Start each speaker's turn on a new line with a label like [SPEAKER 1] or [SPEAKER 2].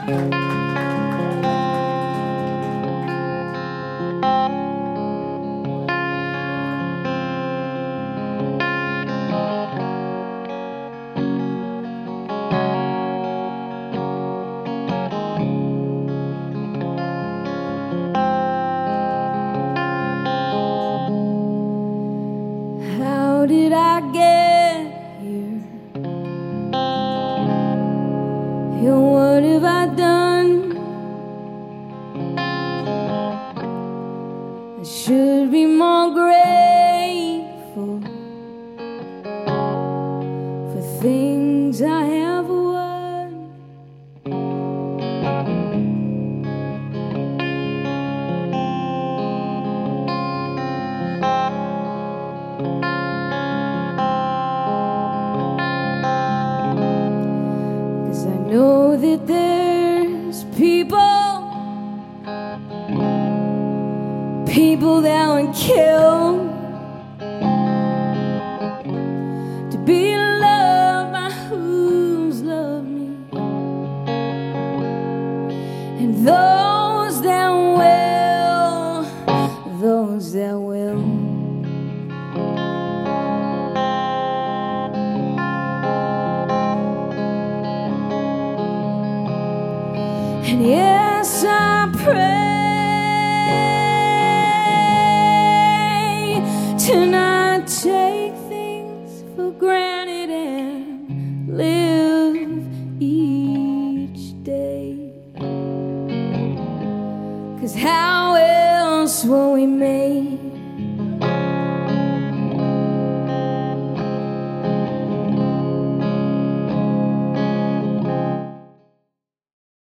[SPEAKER 1] How did I get here? And what have I done? I should be more grateful for things I have won. I know that there's people that would kill to be loved by who's loved me, and those that will. And yes, I pray to not take things for granted and live each day. 'Cause how else will we make